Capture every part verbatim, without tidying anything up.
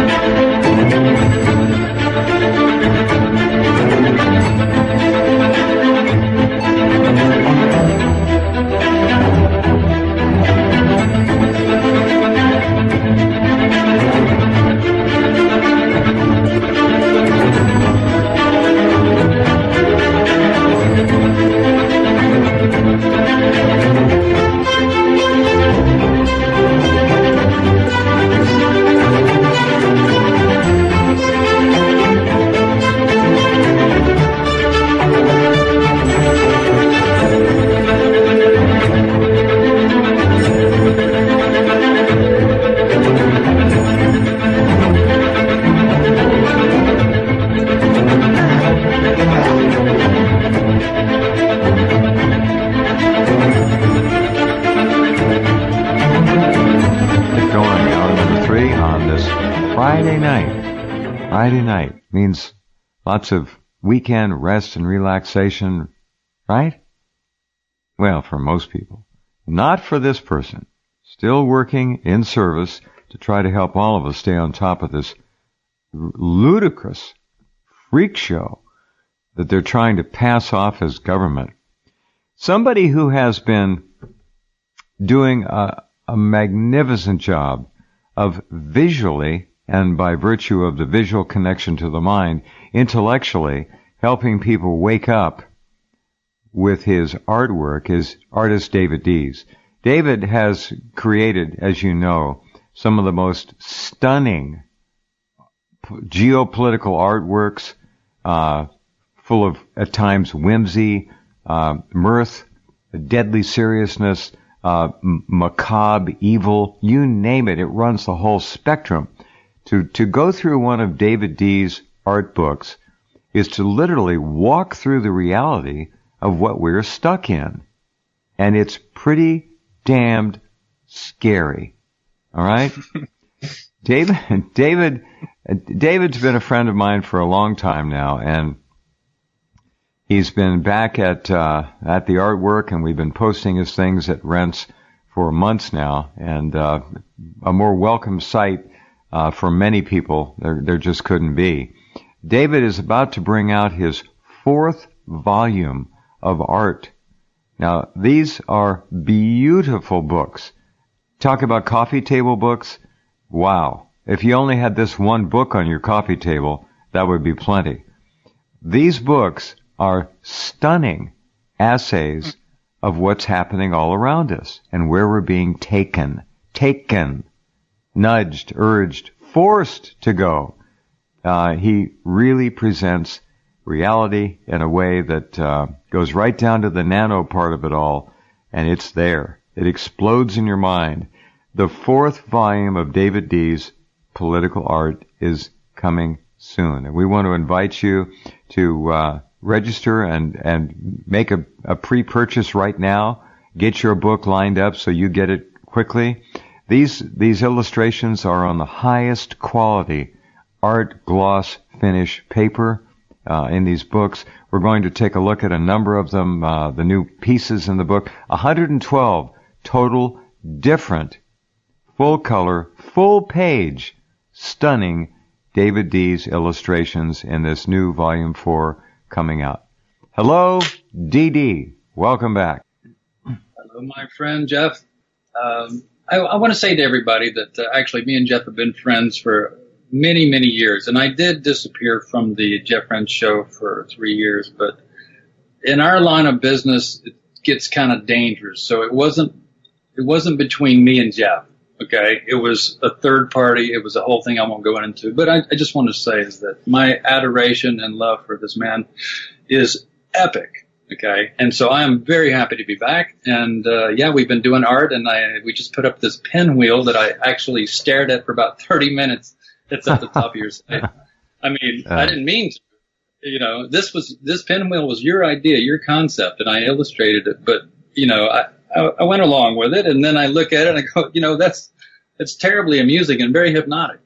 Friday night means lots of weekend rest and relaxation, right? Well, for most people. Not for this person. Still working in service to try to help all of us stay on top of this ludicrous freak show that they're trying to pass off as government. Somebody who has been doing a, a magnificent job of visually, and by virtue of the visual connection to the mind, intellectually helping people wake up with his artwork is artist David Dees. David has created, as you know, some of the most stunning geopolitical artworks, uh, full of, at times, whimsy, uh, mirth, deadly seriousness, uh, m- macabre, evil, you name it. It runs the whole spectrum. To, to go through one of David Dees' art books is to literally walk through the reality of what we're stuck in. And it's pretty damned scary. All right? David, David, David's been a friend of mine for a long time now, and he's been back at, uh, at the artwork, and we've been posting his things at Rents for months now, and, uh, a more welcome sight, uh, for many people. There, there just couldn't be. David is about to bring out his fourth volume of art. Now, these are beautiful books. Talk about coffee table books. Wow. If you only had this one book on your coffee table, that would be plenty. These books are stunning essays of what's happening all around us and where we're being taken, taken, nudged, urged, forced to go. Uh, he really presents reality in a way that uh, goes right down to the nano part of it all, and it's there. It explodes in your mind. The fourth volume of David Dees' political art is coming soon, and we want to invite you to uh, register and and make a, a pre-purchase right now. Get your book lined up so you get it quickly. These these illustrations are on the highest quality art gloss finish paper uh, in these books. We're going to take a look at a number of them, uh, the new pieces in the book. one hundred twelve total different, full color, full page, stunning David Dees illustrations in this new volume four coming out. Hello, D D. Welcome back. Hello, my friend Jeff. Um, I, I want to say to everybody that uh, actually me and Jeff have been friends for many, many years. And I did disappear from the Jeff Rense show for three years. But in our line of business, it gets kind of dangerous. So it wasn't, it wasn't between me and Jeff. Okay. It was a third party. It was a whole thing I won't go into. But I, I just want to say is that my adoration and love for this man is epic. Okay. And so I am very happy to be back. And, uh, yeah, we've been doing art, and I, we just put up this pinwheel that I actually stared at for about thirty minutes. It's at the top of your site. I mean, uh, I didn't mean to, you know, this was, this pinwheel was your idea, your concept, and I illustrated it. But, you know, I, I, I went along with it, and then I look at it and I go, you know, that's, it's terribly amusing and very hypnotic.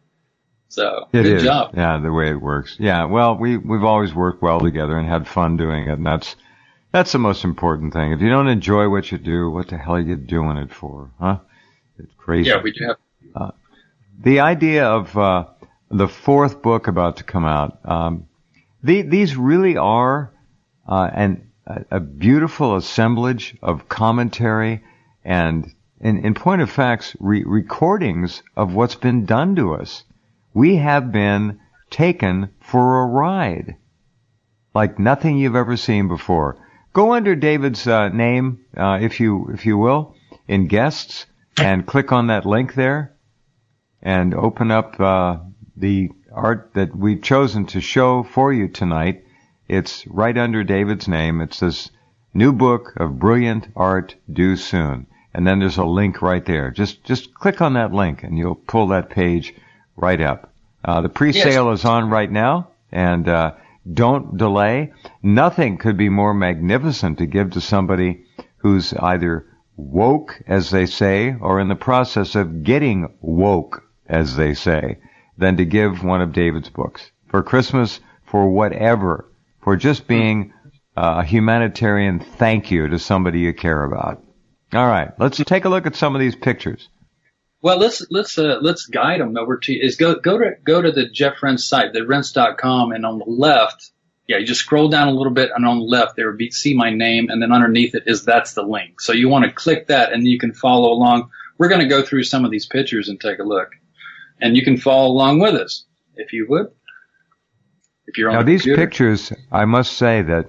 So, it good is. job. Yeah, the way it works. Yeah, well, we, we've always worked well together and had fun doing it, and that's, that's the most important thing. If you don't enjoy what you do, what the hell are you doing it for, huh? It's crazy. Yeah, we do have. Uh, the idea of, uh, the fourth book about to come out. Um, the, these really are uh, an, a beautiful assemblage of commentary and, in, in point of facts, re- recordings of what's been done to us. We have been taken for a ride like nothing you've ever seen before. Go under David's uh, name, uh, if you if you will, in guests, and click on that link there, and open up uh, the art that we've chosen to show for you tonight. It's right under David's name. It's this new book of brilliant art due soon, and then there's a link right there. Just just click on that link, and you'll pull that page right up. Uh, the pre-sale yes. is on right now, and uh, don't delay. Nothing could be more magnificent to give to somebody who's either woke, as they say, or in the process of getting woke, as they say, than to give one of David's books. For Christmas, for whatever, for just being uh, a humanitarian thank you to somebody you care about. All right, let's take a look at some of these pictures. Well, let's let's uh, let's guide them over to is go go to go to the Jeff Rense site, the rense dot com, and on the left, yeah, you just scroll down a little bit, and on the left there will be see my name, and then underneath it is that's the link. So you want to click that, and you can follow along. We're going to go through some of these pictures and take a look, and you can follow along with us if you would. If you're on now the these computer. Pictures, I must say that,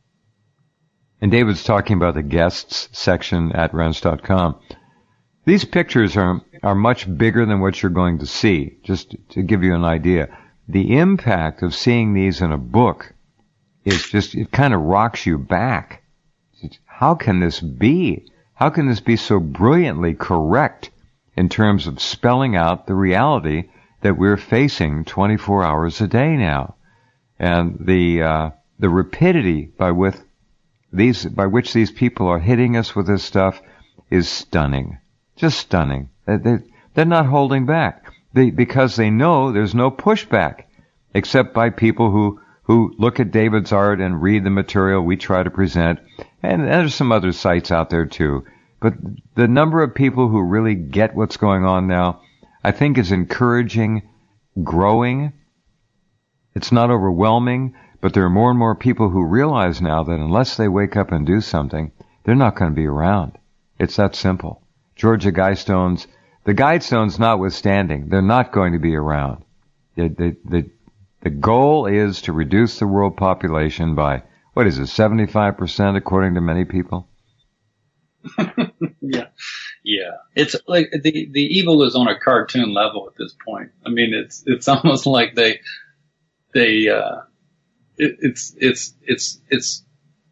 and David's talking about the guests section at rense dot com. These pictures are are much bigger than what you're going to see, just to give you an idea. The impact of seeing these in a book is just, it kind of rocks you back. It's, how can this be? How can this be so brilliantly correct in terms of spelling out the reality that we're facing twenty-four hours a day now? And the uh, the rapidity by with these by which these people are hitting us with this stuff is stunning. Just stunning. They're, they're not holding back they, because they know there's no pushback except by people who, who look at David's art and read the material we try to present. And there's some other sites out there too. But the number of people who really get what's going on now, I think, is encouraging, growing. It's not overwhelming, but there are more and more people who realize now that unless they wake up and do something, they're not going to be around. It's that simple. Georgia Guidestones, the Guidestones notwithstanding, they're not going to be around. The, the, the, the goal is to reduce the world population by, what is it, seventy-five percent according to many people? yeah. Yeah. It's like the, the evil is on a cartoon level at this point. I mean, it's, it's almost like they, they, uh, it, it's, it's, it's, it's,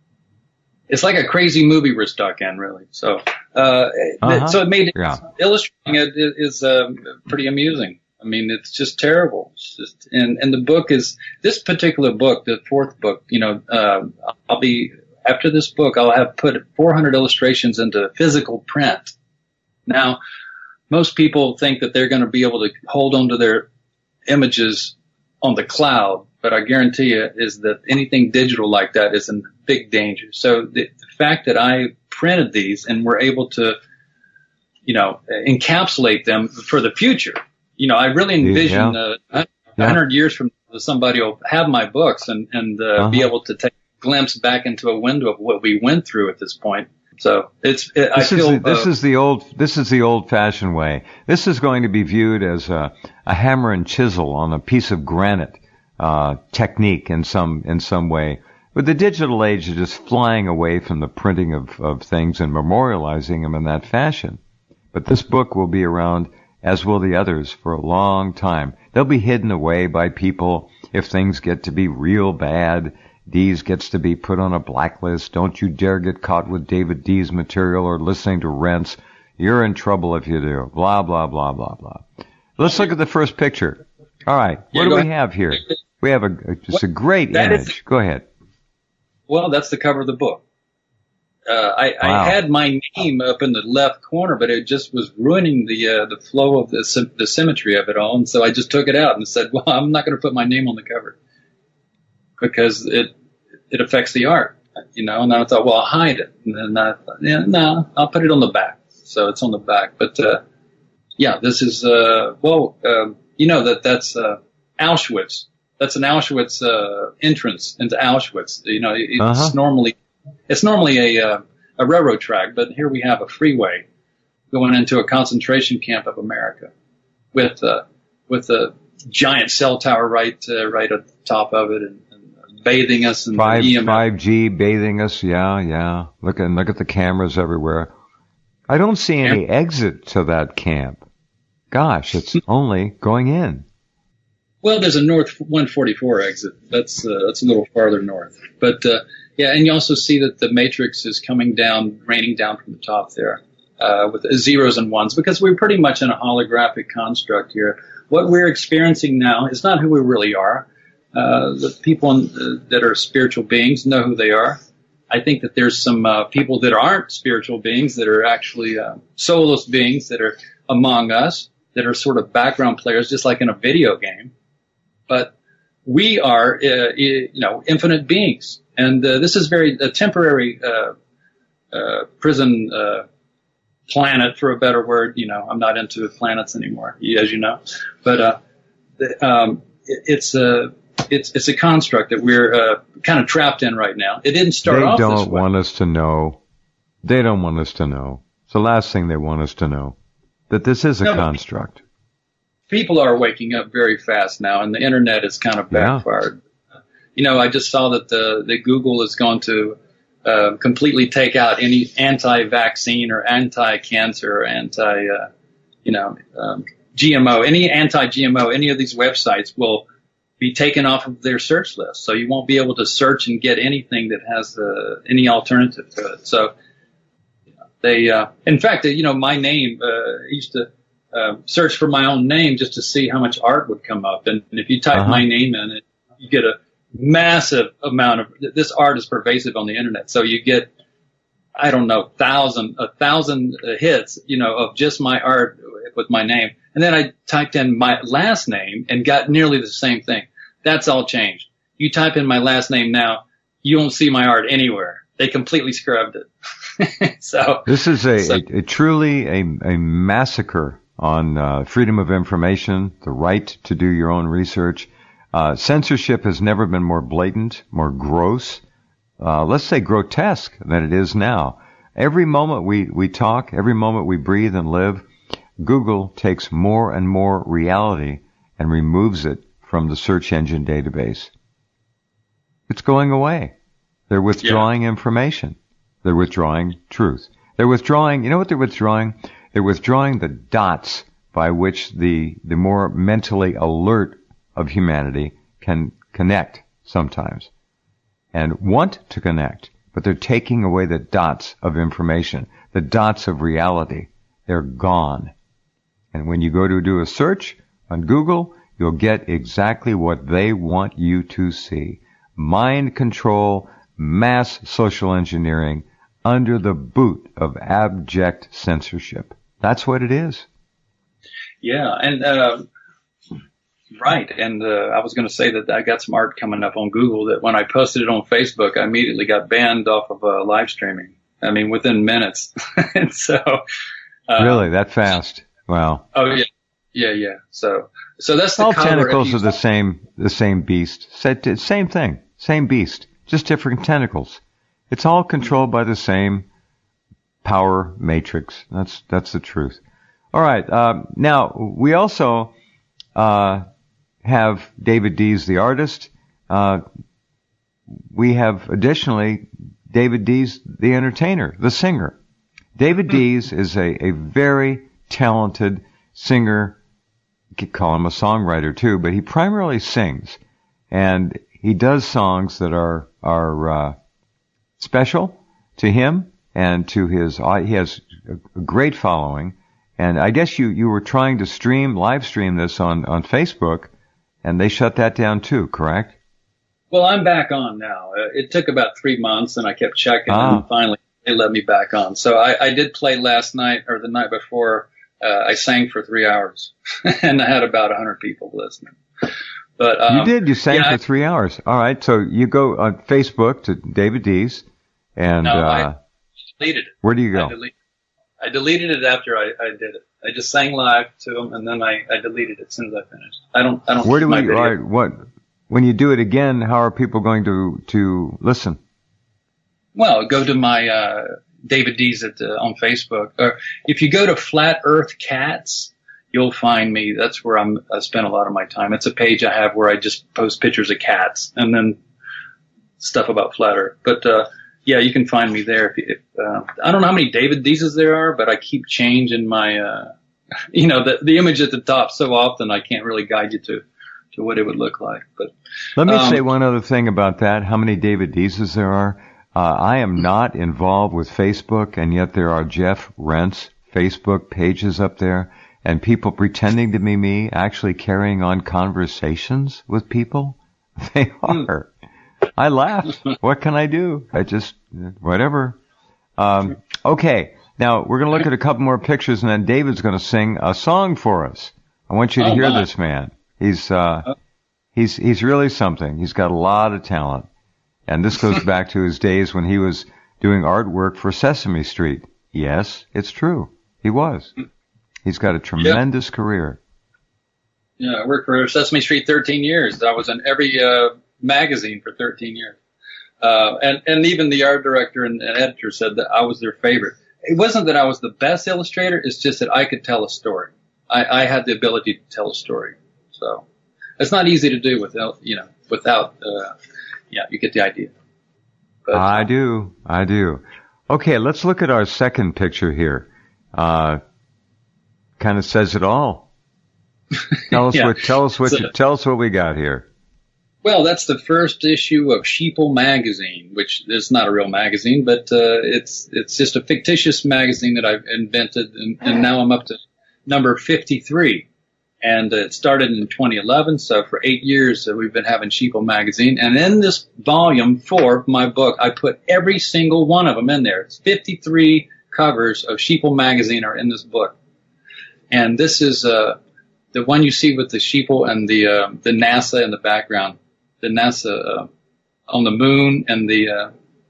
It's like a crazy movie we're stuck in, really. So, uh, uh-huh. so it made it, yeah. illustrating it is uh, pretty amusing. I mean, it's just terrible. It's just, and and the book is this particular book, the fourth book. You know, uh, I'll be after this book, I'll have put four hundred illustrations into physical print. Now, most people think that they're going to be able to hold onto their images on the cloud. But I guarantee you is that anything digital like that is in big danger. So the, the fact that I printed these and were able to, you know, encapsulate them for the future, you know, I really envision yeah. uh, a hundred yeah. years from now, somebody will have my books and, and uh, uh-huh. be able to take a glimpse back into a window of what we went through at this point. So it's, it, I feel, is the, this uh, is the old, this is the old fashioned way. This is going to be viewed as a, a hammer and chisel on a piece of granite. Uh, technique in some in some way. But the digital age is just flying away from the printing of, of things and memorializing them in that fashion. But this book will be around, as will the others, for a long time. They'll be hidden away by people if things get to be real bad. Dees gets to be put on a blacklist. Don't you dare get caught with David Dees material or listening to Rense. You're in trouble if you do. Blah, blah, blah, blah, blah. Let's look at the first picture. All right. What yeah, do we ahead. have here? We have a just a great that image. Is, Go ahead. Well, that's the cover of the book. Uh, I, wow. I had my name up in the left corner, but it just was ruining the uh, the flow of the the symmetry of it all, and so I just took it out and said, "Well, I'm not going to put my name on the cover because it it affects the art, you know." And I thought, "Well, I'll hide it," and then I thought, "Yeah, no, I'll put it on the back." So it's on the back, but uh, yeah, this is uh, well, uh, you know that that's. Uh, Auschwitz. That's an Auschwitz uh, entrance into Auschwitz. You know, it's Uh-huh. normally it's normally a uh, a railroad track, but here we have a freeway going into a concentration camp of America with uh, with a giant cell tower right uh, right at the top of it, and, and bathing us in Five E M F. five G bathing us. Yeah, yeah. Look at look at the cameras everywhere. I don't see any exit to that camp. Gosh, it's only going in. Well, there's a North one forty-four exit. That's uh, that's a little farther north. But uh, yeah, and you also see that the matrix is coming down, raining down from the top there, uh, with zeros and ones, because we're pretty much in a holographic construct here. What we're experiencing now is not who we really are. Uh, the people in, uh, that are spiritual beings know who they are. I think that there's some uh, people that aren't spiritual beings that are actually uh, soulless beings that are among us, that are sort of background players, just like in a video game. But we are, uh, you know, infinite beings, and uh, this is very a temporary uh, uh, prison uh, planet, for a better word. You know, I'm not into planets anymore, as you know. But uh, the, um, it, it's a it's it's a construct that we're uh, kind of trapped in right now. It didn't start They off this don't way. want us to know. They don't want us to know. It's the last thing they want us to know, that this is a No, but- construct. People are waking up very fast now, and the internet is kind of Yeah. backfired. You know, I just saw that the, the Google is going to uh, completely take out any anti-vaccine or anti-cancer or anti, uh, you know, um, G M O. Any anti-G M O, any of these websites will be taken off of their search list. So you won't be able to search and get anything that has uh, any alternative to it. So you know, they, uh, in fact, you know, my name uh, used to. Uh, search for my own name just to see how much art would come up. And, and if you type Uh-huh. my name in it, you get a massive amount of, this art is pervasive on the internet. So you get, I don't know, thousand, a thousand uh, hits, you know, of just my art with my name. And then I typed in my last name and got nearly the same thing. That's all changed. You type in my last name now, you won't see my art anywhere. They completely scrubbed it. so This is a, so, a, a truly a, a massacre on uh, freedom of information, the right to do your own research. Uh, censorship has never been more blatant, more gross, uh, let's say grotesque than it is now. Every moment we, we talk, every moment we breathe and live, Google takes more and more reality and removes it from the search engine database. It's going away. They're withdrawing yeah. information. They're withdrawing truth. They're withdrawing, you know what they're withdrawing? They're withdrawing the dots by which the, the more mentally alert of humanity can connect sometimes and want to connect, but they're taking away the dots of information, the dots of reality. They're gone. And when you go to do a search on Google, you'll get exactly what they want you to see. Mind control, mass social engineering under the boot of abject censorship. That's what it is. Yeah, and uh, right. And uh, I was going to say that I got some art coming up on Google that when I posted it on Facebook, I immediately got banned off of uh, live streaming. I mean, within minutes. and so, uh, really, that fast? Wow. Oh yeah, yeah, yeah. So, so that's the all cover. tentacles are the same, the same beast. Same thing, same beast, just different tentacles. It's all controlled by the same power matrix. That's that's the truth. All right. Uh, now we also uh, have David Dees, the artist. Uh, we have additionally David Dees, the entertainer, the singer. David Dees is a, a very talented singer. You could call him a songwriter too, but he primarily sings, and he does songs that are are uh, special to him and to his. He has a great following, and I guess you you were trying to stream live stream this on on Facebook, and they shut that down too, correct? Well, I'm back on now. Uh, it took about three months, and I kept checking, ah. and finally they let me back on. So I, I did play last night or the night before. Uh, I sang for three hours, and I had about a hundred people listening. But um, you did. You sang yeah, for three hours. All right. So you go on Facebook to David Dees, and no, uh, I deleted it. Where do you go? I, delete, I deleted it after I, I did it. I just sang live to them, and then I, I deleted it as soon as I finished. I don't I don't. Where do keep my we? video. All right, what? When you do it again, how are people going to to listen? Well, go to my uh, David Dees at, uh, on Facebook, or if you go to Flat Earth Cats, you'll find me. That's where I'm. I spend a lot of my time. It's a page I have where I just post pictures of cats and then stuff about flat Earth. But uh, yeah, you can find me there. If, if uh, I don't know how many David Deeses there are, but I keep changing my, uh, you know, the the image at the top so often I can't really guide you to to what it would look like. But let me um, say one other thing about that. How many David Deeses there are? Uh, I am not involved with Facebook, and yet there are Jeff Rense Facebook pages up there, and people pretending to be me, actually carrying on conversations with people. They are. I laugh. What can I do? I just, whatever. Um, okay. Now, we're going to look at a couple more pictures, and then David's going to sing a song for us. I want you to oh, hear my. this man. He's, uh, he's, he's really something. He's got a lot of talent. And this goes back to his days when he was doing artwork for Sesame Street. Yes, it's true. He was. He's got a tremendous yep. career. Yeah, I worked for Sesame Street thirteen years. I was in every uh, magazine for thirteen years. Uh, and, and even the art director and, and editor said that I was their favorite. It wasn't that I was the best illustrator. It's just that I could tell a story. I, I had the ability to tell a story. So it's not easy to do without, you know, without, uh, yeah, you get the idea. But, I do. I do. Okay, let's look at our second picture here. Uh, kind of says it all. Tell us yeah. what, tell us what, so, you, tell us what we got here. Well, that's the first issue of Sheeple Magazine, which is not a real magazine, but, uh, it's, it's just a fictitious magazine that I've invented, and, and now I'm up to number fifty-three. And uh, it started in twenty eleven, so for eight years uh, we've been having Sheeple Magazine. And in this volume four of my book, I put every single one of them in there. It's fifty-three covers of Sheeple Magazine are in this book. And this is uh, the one you see with the sheeple and the uh, the NASA in the background, the NASA uh, on the moon and the uh,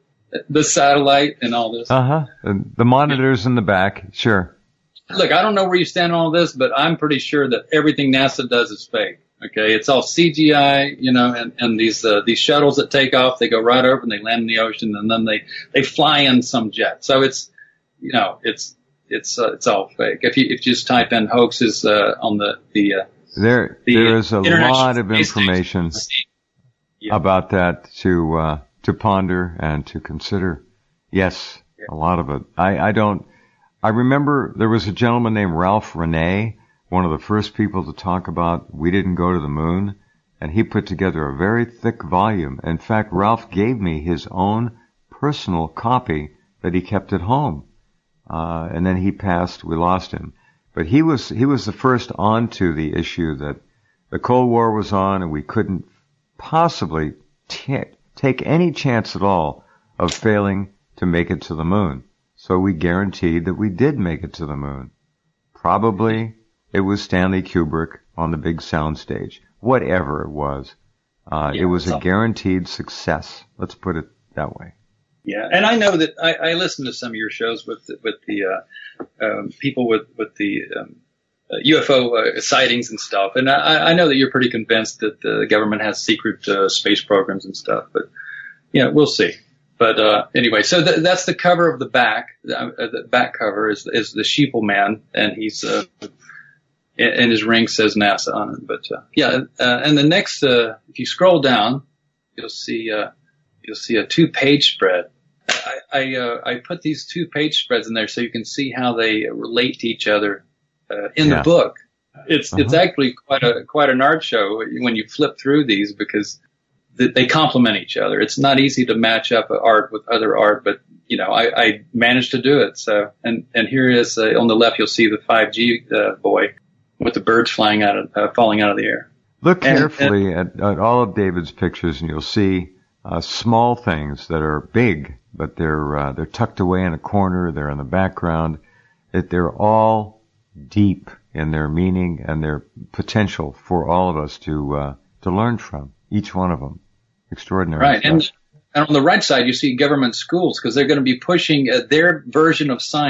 the satellite and all this. Uh huh. The monitors in the back, sure. Look, I don't know where you stand on all this, but I'm pretty sure that everything NASA does is fake. Okay, it's all C G I, you know, and, and these uh, these shuttles that take off, they go right over and they land in the ocean, and then they they fly in some jet. So it's, you know, it's it's uh, it's all fake. If you if you just type in hoaxes uh, on the the uh, there the there is a lot of Space information yeah. about that to uh, to ponder and to consider. Yes, yeah. a lot of it. I I don't. I remember there was a gentleman named Ralph Rene, one of the first people to talk about we didn't go to the moon, and he put together a very thick volume. In fact, Ralph gave me his own personal copy that he kept at home. Uh, and then he passed, we lost him. But he was, he was the first onto the issue that the Cold War was on and we couldn't possibly t- take any chance at all of failing to make it to the moon. So we guaranteed that we did make it to the moon. Probably it was Stanley Kubrick on the big soundstage. Whatever it was. Uh, yeah, it was a guaranteed success. Let's put it that way. Yeah, and I know that I, I listen to some of your shows with the, with the uh, um, people with with the um, uh, U F O uh, sightings and stuff, and I, I know that you're pretty convinced that the government has secret uh, space programs and stuff. But yeah, we'll see. But uh, anyway, so th- that's the cover of the back. Uh, the back cover is is the Sheeple Man, and he's uh, and his ring says NASA on it. But uh, yeah, uh, and the next, uh, if you scroll down, you'll see. Uh, You'll see a two-page spread. I I, uh, I put these two-page spreads in there so you can see how they relate to each other uh, in yeah. the book. It's uh-huh. it's actually quite a quite an art show when you flip through these because th- they complement each other. It's not easy to match up art with other art, but you know I, I managed to do it. So and and here is uh, on the left you'll see the five G uh, boy with the birds flying out of uh, falling out of the air. Look carefully and, and, at, at all of David's pictures, and you'll see. Uh, small things that are big, but they're uh, they're tucked away in a corner. They're in the background. That they're all deep in their meaning and their potential for all of us to uh, to learn from. Each one of them, extraordinary. Right, stuff. and, and on the right side you see government schools because they're going to be pushing uh, their version of science.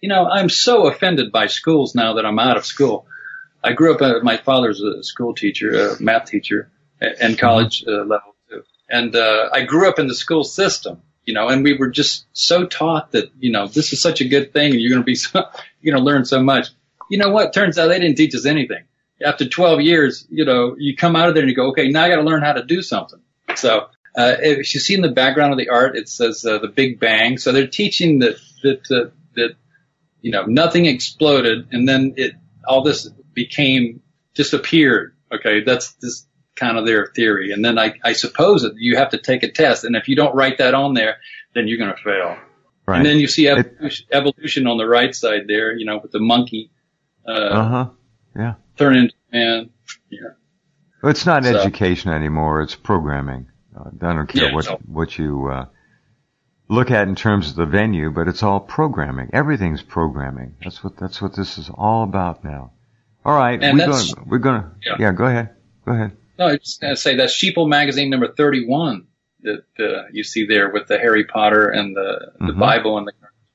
you know, I'm so offended by schools now that I'm out of school. I grew up, uh, my father's a school teacher, a math teacher, and college uh, level too. And uh, I grew up in the school system, you know, and we were just so taught that, you know, this is such a good thing and you're going to be, so, you're going to learn so much. You know what? Turns out they didn't teach us anything. After twelve years, you know, you come out of there and you go, okay, now I got to learn how to do something. So uh, if you see in the background of the art, it says uh, the Big Bang. So they're teaching that, that, that, that, you know, nothing exploded and then it, all this became, disappeared. Okay. That's this kind of their theory. And then I, I suppose that you have to take a test. And if you don't write that on there, then you're going to fail. Right. And then you see evolution, it, evolution on the right side there, you know, with the monkey, uh, uh-huh. Yeah. Turn into man. Yeah. Well, it's not so, education anymore. It's programming. Uh, I don't care yeah, what, so. what you, uh, look at in terms of the venue, but it's all programming. Everything's programming. That's what, that's what this is all about now. All right. And we're going, we're going to, yeah. yeah, go ahead. Go ahead. No, I was just going to say that's Sheeple Magazine number thirty-one that uh, you see there with the Harry Potter and the, the mm-hmm. Bible and the,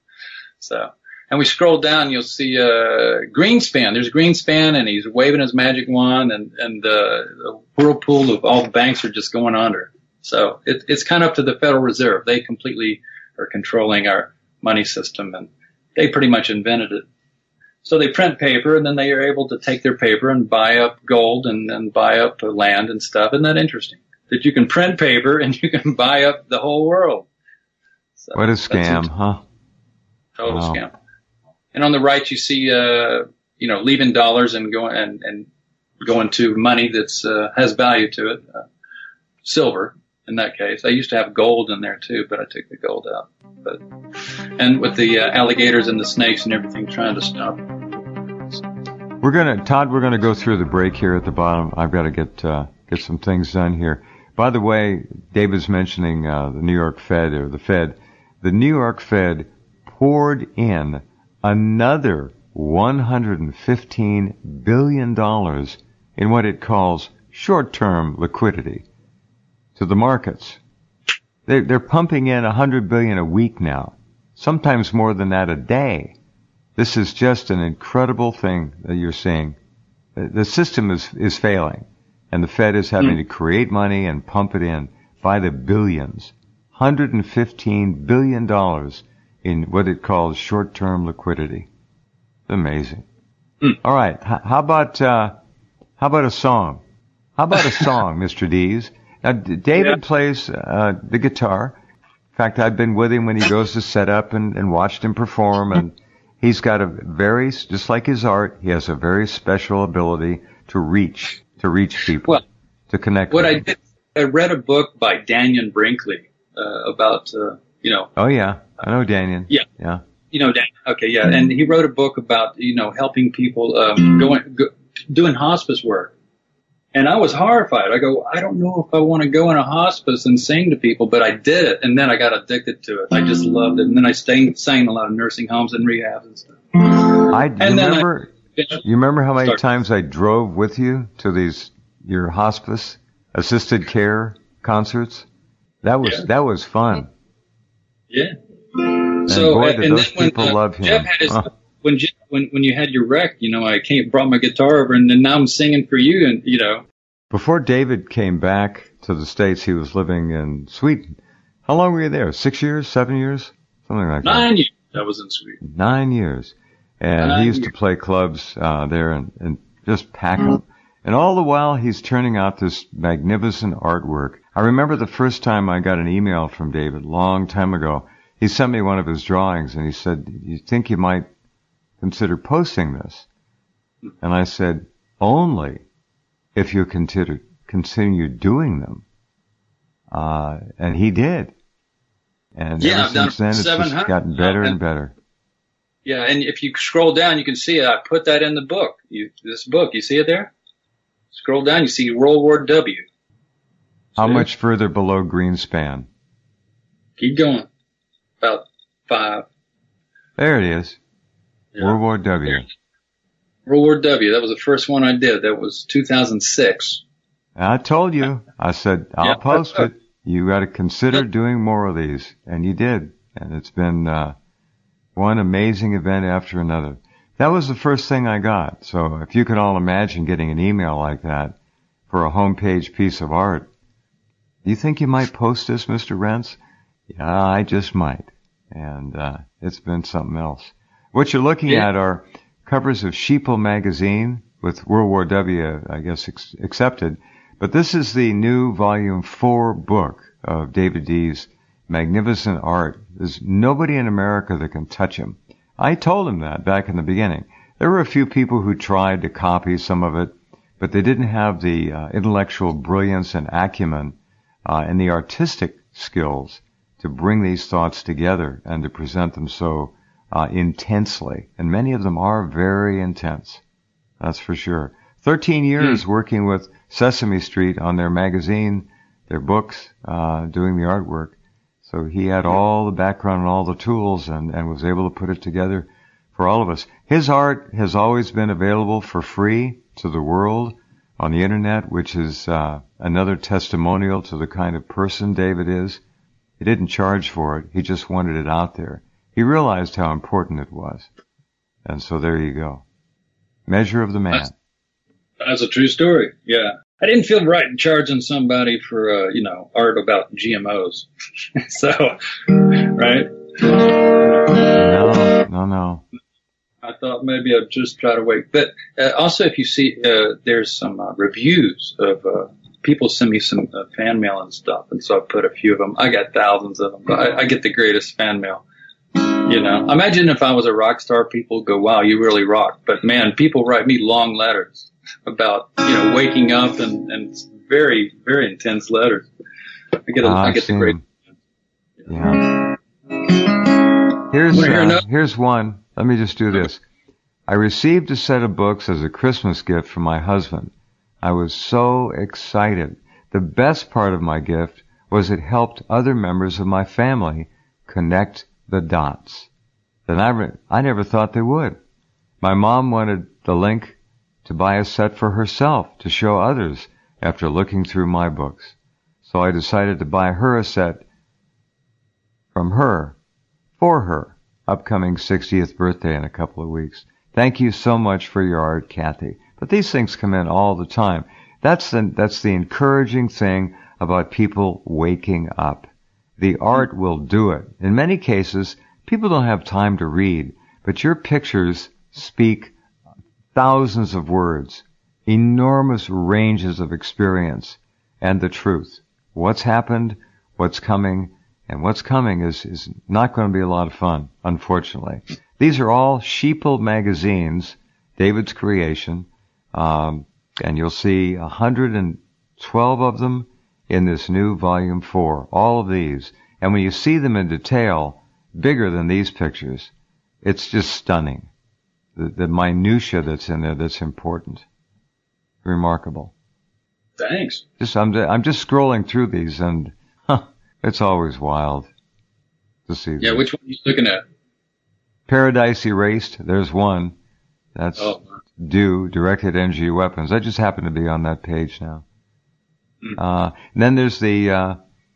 so, and we scroll down, you'll see, uh, Greenspan. There's Greenspan and he's waving his magic wand and, and, uh, the whirlpool of all the banks are just going under. So it, it's kind of up to the Federal Reserve. They completely are controlling our money system and they pretty much invented it. So they print paper and then they are able to take their paper and buy up gold and, and buy up land and stuff. Isn't that interesting? That you can print paper and you can buy up the whole world. So what a scam, huh? Total wow. scam. And on the right, you see, uh, you know, leaving dollars and going and, and going to money that's uh, has value to it. Uh, silver, in that case. I used to have gold in there too, but I took the gold out. But and with the uh, alligators and the snakes and everything, trying to stop. We're gonna, Todd. We're gonna go through the break here at the bottom. I've got to get uh, get some things done here. By the way, David's mentioning uh, the New York Fed or the Fed. The New York Fed poured in another one hundred fifteen billion dollars in what it calls short-term liquidity to the markets. They're, they're pumping in one hundred billion dollars a week now, sometimes more than that a day. This is just an incredible thing that you're seeing. The system is, is failing, and the Fed is having mm. to create money and pump it in by the billions. one hundred fifteen billion dollars in what it calls short-term liquidity. It's amazing. Mm. All right. H- how about, uh, how about a song? How about a song, Mister Dees? Now, David yeah. plays, uh, the guitar. In fact, I've been with him when he goes to set up and, and watched him perform, and he's got a very, just like his art, he has a very special ability to reach, to reach people, well, to connect what with I did, I read a book by Daniel Brinkley, uh, about, uh, you know. Oh, yeah. I know Daniel. Yeah. Yeah. You know, Dan. Okay, yeah. And he wrote a book about, you know, helping people, um, going, go, doing hospice work. And I was horrified. I go, I don't know if I want to go in a hospice and sing to people, but I did it. And then I got addicted to it. I just loved it. And then I stayed, sang in a lot of nursing homes and rehabs and stuff. I you and remember, I, you remember how many start. times I drove with you to these, your hospice assisted care concerts? That was, yeah. that was fun. Yeah. And so, boy, and, did and those then people when, uh, love him. Jeff had his, huh. when, when, when you had your wreck, you know, I came, brought my guitar over and then now I'm singing for you and, you know. Before David came back to the States, he was living in Sweden. How long were you there? Six years? Seven years? Something like that. Nine years I was in Sweden. Nine years. And Nine he used years. to play clubs uh, there and, and just pack them. And all the while, he's turning out this magnificent artwork. I remember the first time I got an email from David, long time ago. He sent me one of his drawings, and he said, you think you might consider posting this? And I said, only if you consider, continue doing them. Uh, and he did. And yeah, ever I've done since then, it's just gotten better and better. Yeah, and if you scroll down, you can see it. I put that in the book. You, this book, you see it there? Scroll down, you see World War W. How See? much further below Greenspan? Keep going. About five. There it is. Yeah. World War W. There. World War W. That was the first one I did. That was two thousand six. I told you. I said, I'll yeah. post it. You got to consider doing more of these. And you did. And it's been, uh, One amazing event after another. That was the first thing I got. So if you can all imagine getting an email like that for a homepage piece of art, do you think you might post this, Mister Rents? Yeah, I just might. And uh, it's been something else. What you're looking yeah. at are covers of Sheeple magazine with World War W, I guess, ex- accepted. But this is the new volume four book of David Dees' magnificent art. There's nobody in America that can touch him. I told him that back in the beginning. There were a few people who tried to copy some of it, but they didn't have the uh, intellectual brilliance and acumen uh, and the artistic skills to bring these thoughts together and to present them so uh, intensely. And many of them are very intense. That's for sure. Thirteen years hmm. working with Sesame Street on their magazine, their books, uh, doing the artwork. So he had all the background and all the tools and, and was able to put it together for all of us. His art has always been available for free to the world on the internet, which is uh, another testimonial to the kind of person David is. He didn't charge for it. He just wanted it out there. He realized how important it was. And so there you go. Measure of the man. That's, that's a true story. Yeah. I didn't feel right charging somebody for, uh, you know, art about G M Os. So, right? No, no, no. I thought maybe I'd just try to wait. But uh, also, if you see, uh, there's some uh, reviews of uh, people send me some uh, fan mail and stuff, and so I put a few of them. I got thousands of them, but I, I get the greatest fan mail. You know, imagine if I was a rock star, people go, "Wow, you really rock." But man, people write me long letters about, you know, waking up and, and very, very intense letters. I get, a, I, I get the great. Yeah. Here's, uh, here's one. Let me just do this. I received a set of books as a Christmas gift from my husband. I was so excited. The best part of my gift was it helped other members of my family connect the dots. Then I, re- I never thought they would. My mom wanted the link to buy a set for herself to show others after looking through my books. So I decided to buy her a set from her, for her, upcoming sixtieth birthday in a couple of weeks. Thank you so much for your art, Kathy. But these things come in all the time. That's the, that's the encouraging thing about people waking up. The art will do it. In many cases, people don't have time to read, but your pictures speak thousands of words, enormous ranges of experience, and the truth. What's happened, what's coming, and what's coming is, is not going to be a lot of fun, unfortunately. These are all Sheeple magazines, David's creation, um, and you'll see one hundred twelve of them in this new volume four, all of these. And when you see them in detail, bigger than these pictures, it's just stunning. The, the minutia that's in there that's important. Remarkable. Thanks. Just I'm I'm just scrolling through these, and huh, it's always wild to see. Yeah, them. which one are you looking at? Paradise Erased. There's one. That's oh. due directed energy weapons. I just happen to be on that page now. Mm. Uh, and then there's the uh,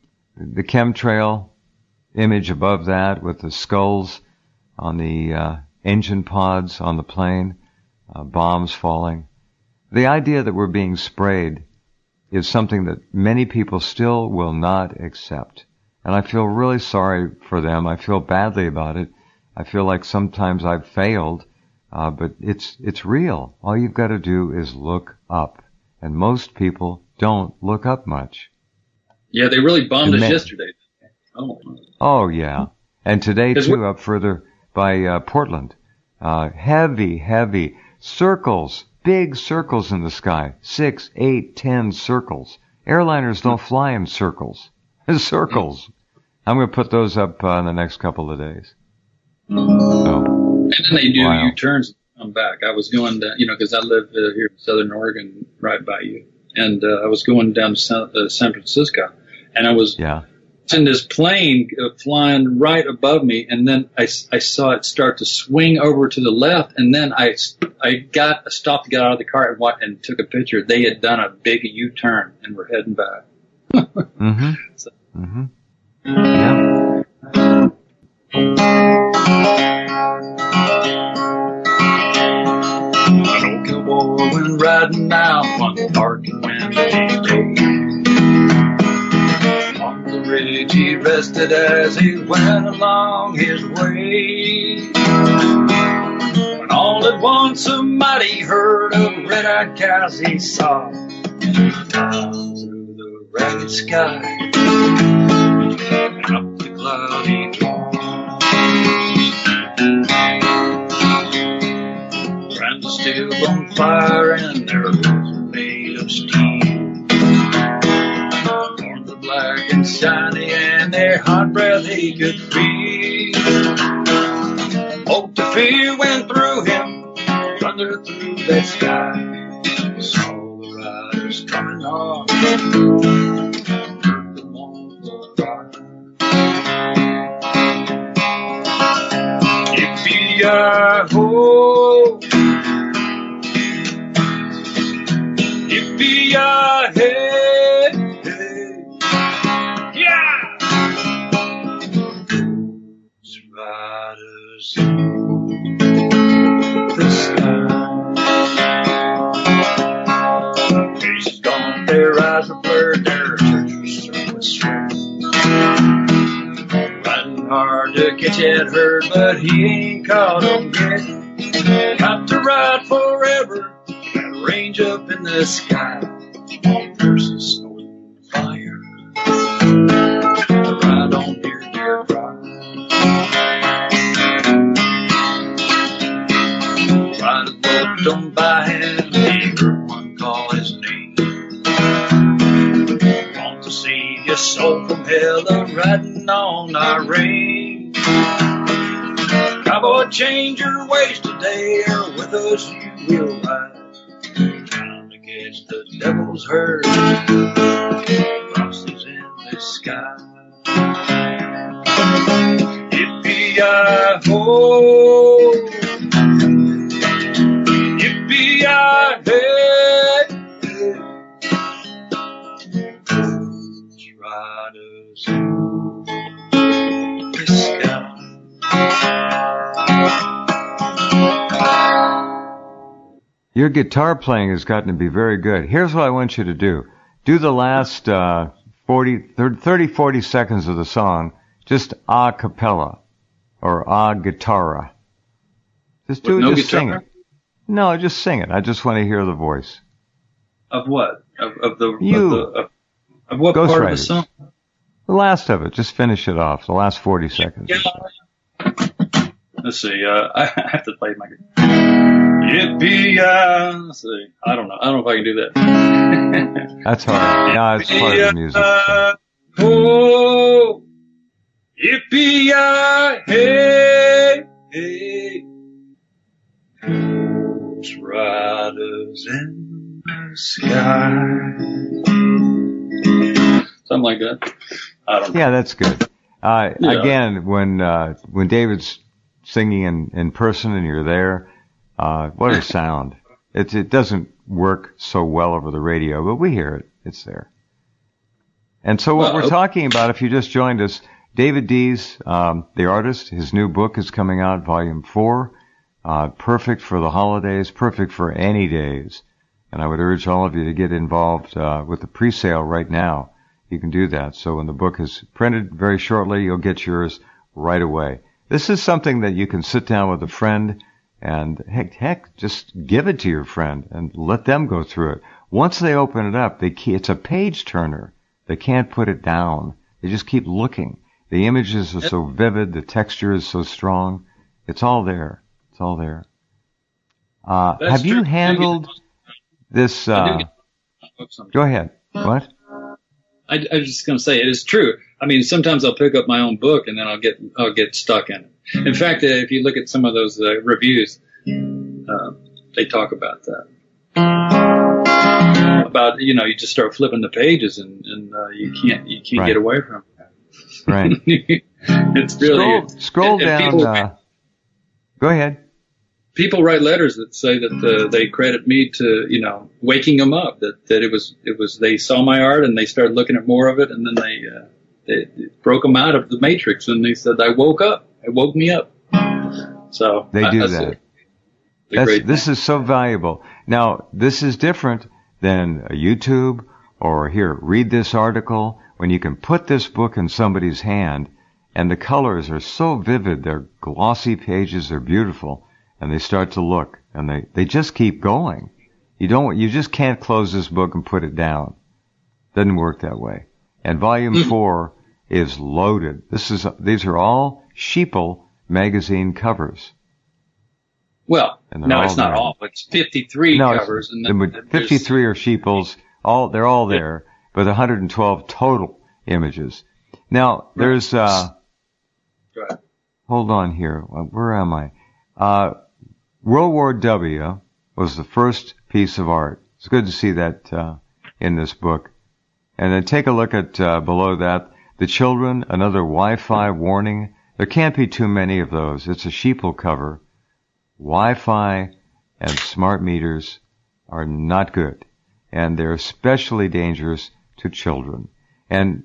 the chemtrail image above that with the skulls on the uh, engine pods on the plane, uh, bombs falling. The idea that we're being sprayed is something that many people still will not accept. And I feel really sorry for them. I feel badly about it. I feel like sometimes I've failed, uh, but it's it's real. All you've got to do is look up. And most people don't look up much. Yeah, they really bombed us yesterday. Oh. oh, yeah. And today, too, up further by uh, Portland. Uh, heavy, heavy circles, big circles in the sky. Six, eight, ten circles. Airliners don't fly in circles. Circles. I'm going to put those up uh, in the next couple of days. So, and then they do wow. U-turns and come back. I was going to, you know, because I live uh, here in Southern Oregon, right by you. And uh, I was going down to San, uh, San Francisco. And I was yeah. in this plane uh, flying right above me. And then I, I saw it start to swing over to the left. And then I, I got I stopped, got out of the car and, walked, and took a picture. They had done a big U-turn and were heading back. mm-hmm. So, mm-hmm. Yeah. riding out one dark and windy day. On the ridge he rested as he went along his way. When all at once a mighty herd of red-eyed cows he saw down through the ragged sky and up the cloudy dawn. Brands are still on fire and their roofs are made of steel. Horns are black and shiny and their hot breath he could feel. Hope to fear went through him, thunder through that sky. Saw the riders coming on, heard the mournful cry. Yippee-yi-ho, yippee-yi-hey, hey. Yeah! Those riders in the sky. Faces gone, their eyes were blurred, their churches through with strength. Riding hard to catch that herd, but he ain't caught 'em yet. Got to ride forever, that range up in the sky. Versus snow and fire, to ride on dear, dear drive. Rider looked on by and he heard one call his name. Want to save your soul from hell, a riding on our range. Cowboy, change your ways today, or with us you will ride. Time to catch the devil's herd, crosses in the sky. Yippee-yi-ho, yippee-yi-hey, those riders in the sky. Your guitar playing has gotten to be very good. Here's what I want you to do. Do the last uh, forty, thirty, forty seconds of the song just a cappella or a guitarra. Just do With it, no just guitar? sing it. No, just sing it. I just want to hear the voice. Of what? Of, of the, You. of, the of, of what Ghost part Riders. of the song? The last of it. Just finish it off. The last forty seconds. Yeah. Let's see. Uh, I have to play my guitar. Yippee-yi. Let's see. I don't know. I don't know if I can do that. That's hard. No, it's part of the music. Oh, yippee-yi, hey, hey. Those riders in the sky. Something like that. I don't know. Yeah, that's good. Uh, Yeah. Again, when uh, when David's singing in, in person and you're there, uh, what a sound. It, it doesn't work so well over the radio, but we hear it. It's there. And so what Well, we're talking about, if you just joined us, David Dees, um, the artist, his new book is coming out, volume four. Uh, perfect for the holidays, perfect for any days. And I would urge all of you to get involved uh, with the pre-sale right now. You can do that. So when the book is printed very shortly, you'll get yours right away. This is something that you can sit down with a friend and heck, heck, just give it to your friend and let them go through it. Once they open it up, they key, it's a page turner. They can't put it down. They just keep looking. The images are so vivid. The texture is so strong. It's all there. It's all there. Uh, That's have you true. handled this? I do Uh, get books sometimes. go ahead. What? I, I was just going to say it is true. I mean, sometimes I'll pick up my own book and then I'll get I'll get stuck in it. In fact, uh, if you look at some of those uh, reviews, uh, they talk about that. About you know, you just start flipping the pages and, and uh, you can't you can't Right. get away from it. Right. It's really Scroll, scroll and- and down. people- uh, go ahead. People write letters that say that uh, they credit me to, you know, waking them up. That that it was it was they saw my art and they started looking at more of it, and then they uh, they, they broke them out of the matrix, and they said I woke up. It woke me up. So They I- do that's that. a- a That's, great this thing. is so valuable. Now, this is different than a YouTube or here, read this article, when you can put this book in somebody's hand and the colors are so vivid, they're glossy pages, they're beautiful, and they start to look and they, they just keep going. You don't, you just can't close this book and put it down. Doesn't work that way. And volume four is loaded. This is, these are all Sheeple magazine covers. Well, no, it's not all. It's fifty-three no, covers. And then fifty-three are Sheeples. All, they're all there, but one hundred twelve total images. Now, there's, uh, Go ahead. Hold on here. Where am I? Uh, World War W was the first piece of art. It's good to see that, uh, in this book. And then take a look at, uh, below that, The Children, another Wi-Fi warning. There can't be too many of those. It's a Sheeple cover. Wi-Fi and smart meters are not good, and they're especially dangerous to children. And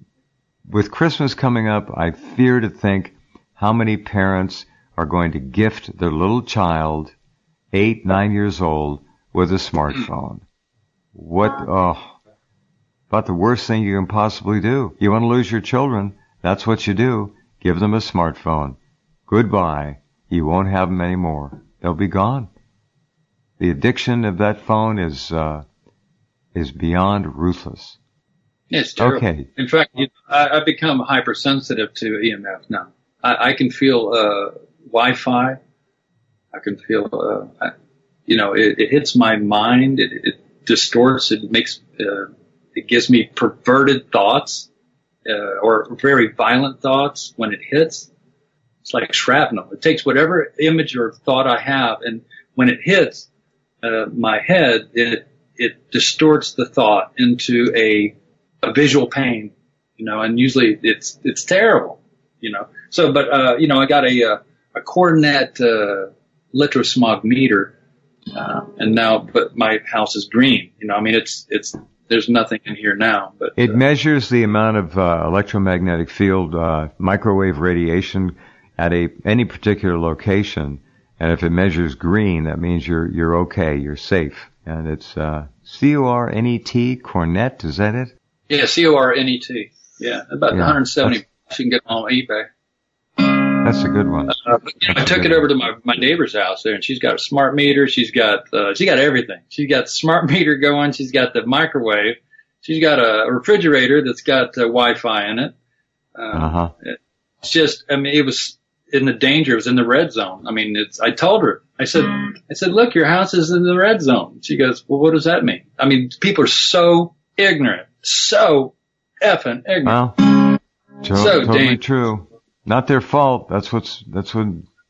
with Christmas coming up, I fear to think how many parents are going to gift their little child, eight, nine years old, with a smartphone. What, oh, about the worst thing you can possibly do. You want to lose your children, that's what you do. Give them a smartphone. Goodbye. You won't have them anymore. They'll be gone. The addiction of that phone is uh, is beyond ruthless. It's terrible. Okay. In fact, you, I, I've become hypersensitive to E M F now. I, I can feel uh, Wi-Fi. I can feel, uh, I, you know, it, it hits my mind. It, it distorts. It makes. Uh, it gives me perverted thoughts uh, or very violent thoughts when it hits. It's like shrapnel. It takes whatever image or thought I have, and when it hits uh, my head, it it distorts the thought into a a visual pain, you know. And usually it's it's terrible, you know. So, but uh, you know, I got a a Coronet uh, Litrosmog meter, uh, and now, but my house is green, you know. I mean, it's it's there's nothing in here now, but it uh, measures the amount of uh, electromagnetic field, uh, microwave radiation at a any particular location, and if it measures green, that means you're you're okay, you're safe. And it's uh, C O R N E T, Cornet, is that it? Yeah, C O R N E T. Yeah, about yeah, one hundred seventy bucks. You can get it on eBay. That's a good one. Uh, but, you know, I took it over to my my neighbor's house there, and she's got a smart meter. She's got uh, she got everything. She's got the smart meter going. She's got the microwave. She's got a refrigerator that's got uh, Wi-Fi in it. Uh, uh-huh. It's just, I mean, it was in the danger. It was in the red zone. I mean, it's, I told her, I said, I said, look, your house is in the red zone. She goes, well, what does that mean? I mean, people are so ignorant, so effing ignorant. Well, so totally dangerous. True. Not their fault. That's what's, that's what,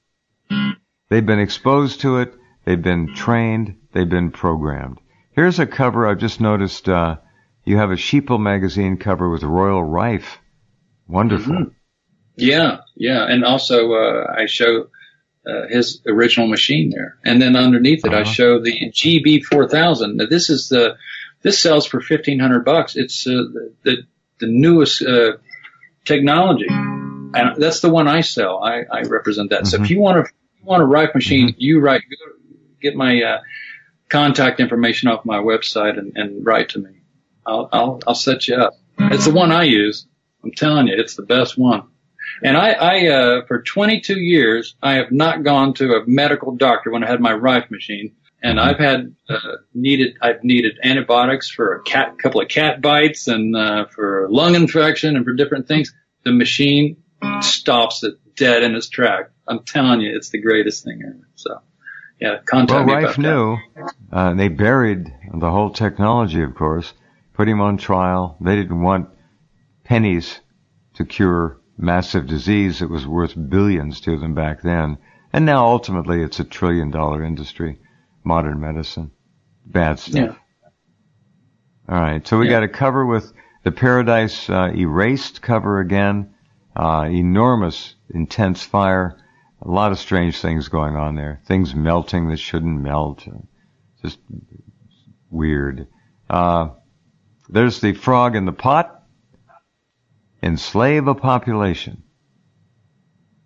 they've been exposed to it. They've been trained. They've been programmed. Here's a cover. I've just noticed, uh, you have a Sheeple magazine cover with Royal Rife. Wonderful. Mm-hmm. Yeah, yeah, and also uh, I show uh, his original machine there, and then underneath it uh-huh. I show the G B four thousand. Now this is the this sells for fifteen hundred bucks. It's uh, the the newest uh, technology, and that's the one I sell. I, I represent that. Mm-hmm. So if you want to want a Rife machine, mm-hmm. you write get my uh, contact information off my website and, and write to me. I'll I'll I'll set you up. It's the one I use. I'm telling you, it's the best one. And I, I, uh, for twenty-two years, I have not gone to a medical doctor when I had my Rife machine. And I've had, uh, needed, I've needed antibiotics for a cat, couple of cat bites and, uh, for lung infection and for different things. The machine stops it dead in its track. I'm telling you, it's the greatest thing ever. So, yeah, contact well, me Rife about knew, uh, they buried the whole technology, of course, put him on trial. They didn't want pennies to cure massive disease that was worth billions to them back then. And now ultimately it's a trillion dollar industry, modern medicine. Bad stuff. Yeah. All right. So we yeah. got a cover with the Paradise uh, Erased cover again. Uh, enormous, intense fire. A lot of strange things going on there. Things melting that shouldn't melt. Just weird. Uh, there's the Frog in the Pot. Enslave a population.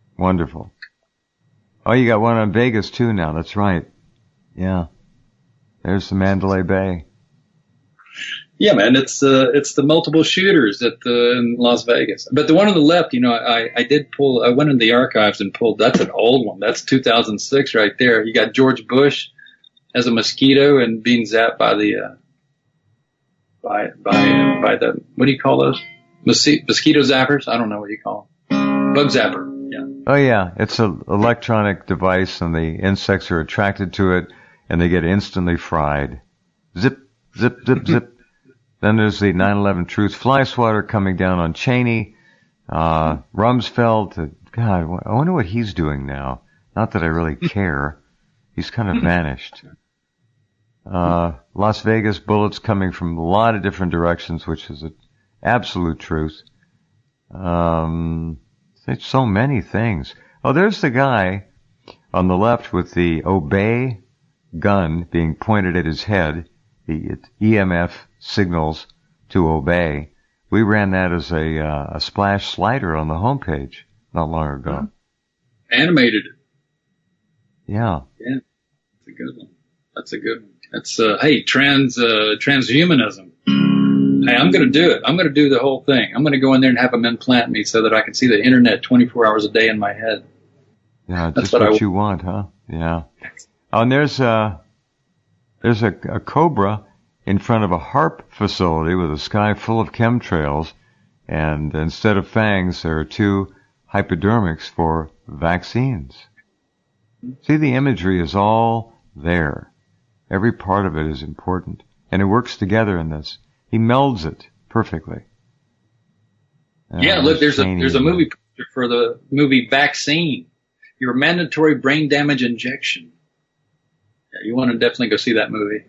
Wonderful. Oh, you got one on Vegas too now. That's right. Yeah. There's the Mandalay Bay. Yeah, man, it's uh, it's the multiple shooters at the in Las Vegas. But the one on the left, you know, I, I did pull. I went in the archives and pulled. That's an old one. That's two thousand six right there. You got George Bush as a mosquito and being zapped by the uh, by by by the what do you call those Mosqu- mosquito zappers? I don't know what you call them. Bug zapper. Yeah. Oh yeah, it's an electronic device, and the insects are attracted to it, and they get instantly fried. Zip, zip, zip, zip. Then there's the nine eleven Truth fly swatter coming down on Cheney. Uh, Rumsfeld, uh, God, I wonder what he's doing now. Not that I really care. He's kind of vanished. Uh, Las Vegas bullets coming from a lot of different directions, which is an absolute truth. Um, there's so many things. Oh, there's the guy on the left with the Obey gun being pointed at his head. The E M F signals to obey. We ran that as a, uh, a splash slider on the homepage not long ago. Animated it. Yeah. Yeah. That's a good one. That's a good one. That's, uh, hey, trans, uh, transhumanism. Hey, I'm going to do it. I'm going to do the whole thing. I'm going to go in there and have them implant me so that I can see the internet twenty-four hours a day in my head. Yeah. That's Just what, what I you want, huh? Yeah. Oh, and there's, uh, there's a, a cobra in front of a HAARP facility with a sky full of chemtrails, and instead of fangs, there are two hypodermics for vaccines. See, the imagery is all there. Every part of it is important, and it works together in this. He melds it perfectly. And yeah, look, there's a there's a movie poster for the movie Vaccine, your mandatory brain damage injection. Yeah, you want to definitely go see that movie.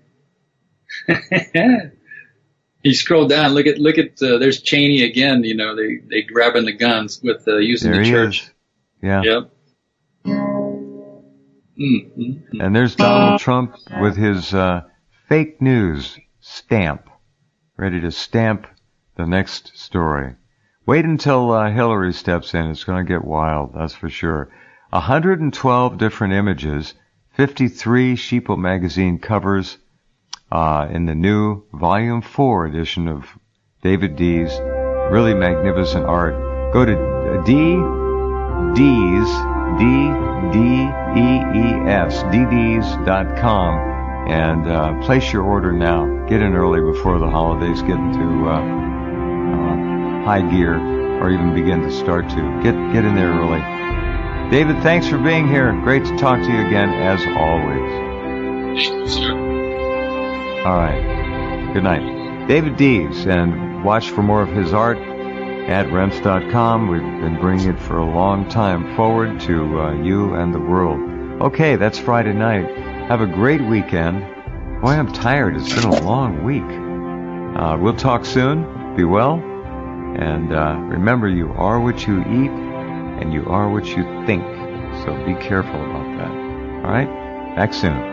You scroll down, look at look at uh, there's Cheney again. You know, they they grabbing the guns with uh, using there the church. Is. Yeah. Yep. Mm-hmm. And there's Donald Trump with his uh, fake news stamp, ready to stamp the next story. Wait until uh, Hillary steps in. It's going to get wild, that's for sure. one hundred twelve different images, fifty-three Sheeple magazine covers. Uh, in the new Volume four edition of David Dees. Really magnificent art. Go to D, Dees, D, D, E, E, S, D Ds dot com and uh, place your order now. Get in early before the holidays get into uh, uh, high gear or even begin to start to. Get, get in there early. David, thanks for being here. Great to talk to you again, as always. Thank you, sir. All right. Good night. David Dees, and watch for more of his art at rense dot com. We've been bringing it for a long time forward to uh, you and the world. Okay, that's Friday night. Have a great weekend. Boy, I'm tired. It's been a long week. Uh, we'll talk soon. Be well. And uh, remember, you are what you eat, and you are what you think. So be careful about that. All right? Back soon.